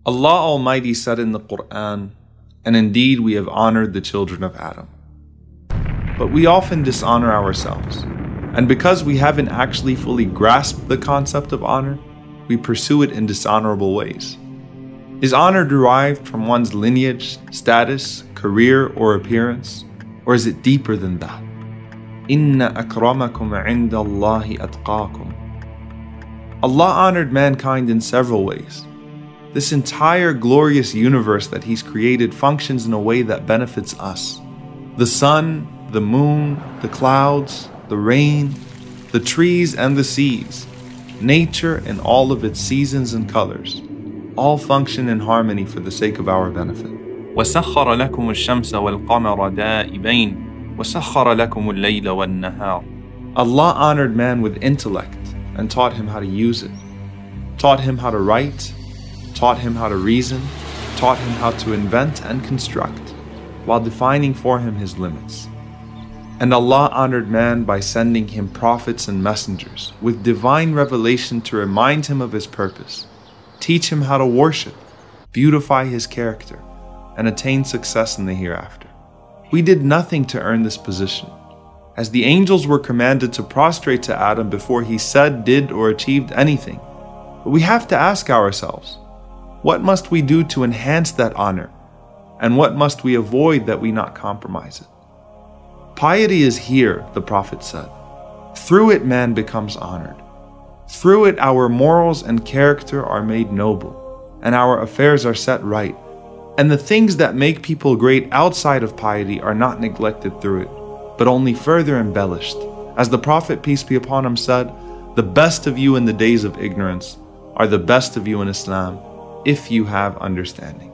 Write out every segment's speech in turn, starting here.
Allah Almighty said in the Quran, "And indeed we have honored the children of Adam." But we often dishonor ourselves. And because we haven't actually fully grasped the concept of honor, we pursue it in dishonorable ways. Is honor derived from one's lineage, status, career, or appearance? Or is it deeper than that? Inna akramakum inda Allahi atqakum. Allah honored mankind in several ways. This entire glorious universe that He's created functions in a way that benefits us. The sun, the moon, the clouds, the rain, the trees and the seas, nature in all of its seasons and colors, all function in harmony for the sake of our benefit. وَسَخَّرَ لَكُمُ الشَّمْسَ وَالْقَمَرَ دَائِبَيْنِ وَسَخَّرَ لَكُمُ اللَّيْلَ وَالنَّهَارَ. Allah honored man with intellect and taught him how to use it, taught him how to write, taught him how to reason, taught him how to invent and construct, while defining for him his limits. And Allah honored man by sending him prophets and messengers with divine revelation to remind him of his purpose, teach him how to worship, beautify his character, and attain success in the hereafter. We did nothing to earn this position, as the angels were commanded to prostrate to Adam before he said, did, or achieved anything. But we have to ask ourselves, what must we do to enhance that honor? And what must we avoid that we not compromise it? Piety is here, the Prophet said. Through it man becomes honored. Through it our morals and character are made noble, and our affairs are set right. And the things that make people great outside of piety are not neglected through it, but only further embellished. As the Prophet, peace be upon him, said, "The best of you in the days of ignorance are the best of you in Islam, if you have understanding."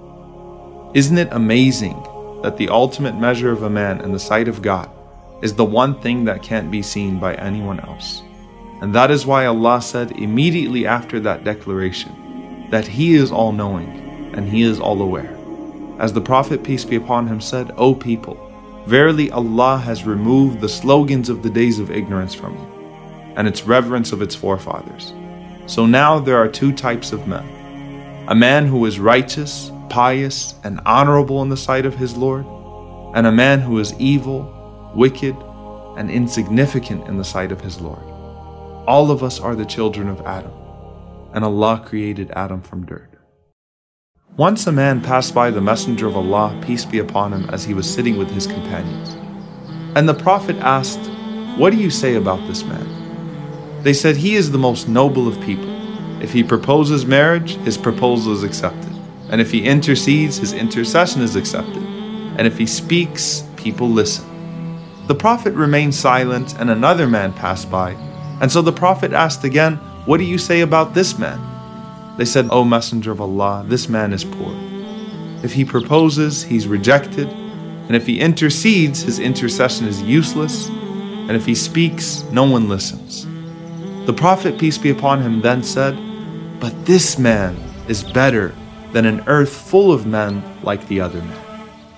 Isn't it amazing that the ultimate measure of a man in the sight of God is the one thing that can't be seen by anyone else? And that is why Allah said immediately after that declaration that He is all-knowing and He is all-aware. As the Prophet, peace be upon him, said, "O people, verily Allah has removed the slogans of the days of ignorance from you, and its reverence of its forefathers. So now there are two types of men. A man who is righteous, pious, and honorable in the sight of his Lord, and a man who is evil, wicked, and insignificant in the sight of his Lord. All of us are the children of Adam, and Allah created Adam from dirt." Once a man passed by the Messenger of Allah, peace be upon him, as he was sitting with his companions. And the Prophet asked, "What do you say about this man?" They said, "He is the most noble of people. If he proposes marriage, his proposal is accepted. And if he intercedes, his intercession is accepted. And if he speaks, people listen." The Prophet remained silent, and another man passed by. And so the Prophet asked again, "What do you say about this man?" They said, "O Messenger of Allah, this man is poor. If he proposes, he's rejected. And if he intercedes, his intercession is useless. And if he speaks, no one listens." The Prophet, peace be upon him, then said, "But this man is better than an earth full of men like the other man."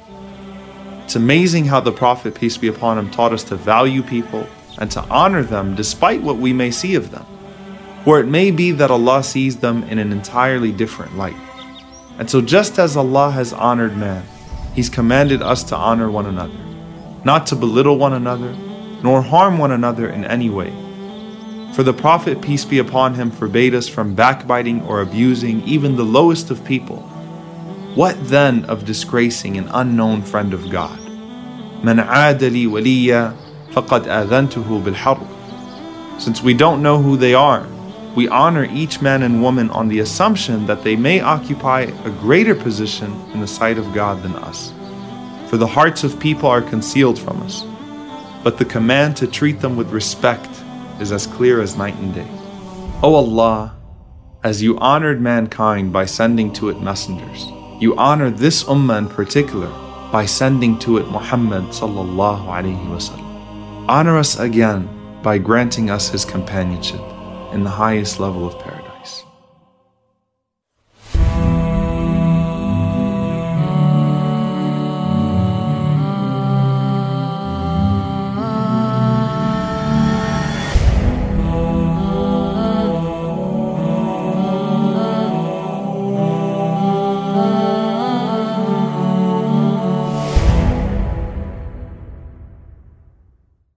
It's amazing how the Prophet, peace be upon him, taught us to value people and to honor them despite what we may see of them. For it may be that Allah sees them in an entirely different light. And so just as Allah has honored man, He's commanded us to honor one another, not to belittle one another, nor harm one another in any way. For the Prophet, peace be upon him, forbade us from backbiting or abusing even the lowest of people. What then of disgracing an unknown friend of God? مَنْ عَادَ لِي وَلِيًّا فَقَدْ آذَنْتُهُ بِالْحَرْبِ. Since we don't know who they are, we honor each man and woman on the assumption that they may occupy a greater position in the sight of God than us. For the hearts of people are concealed from us, but the command to treat them with respect is as clear as night and day. O Allah, as you honored mankind by sending to it messengers, you honor this ummah in particular by sending to it Muhammad sallallahu alaihi wasallam. Honor us again by granting us his companionship in the highest level of paradise.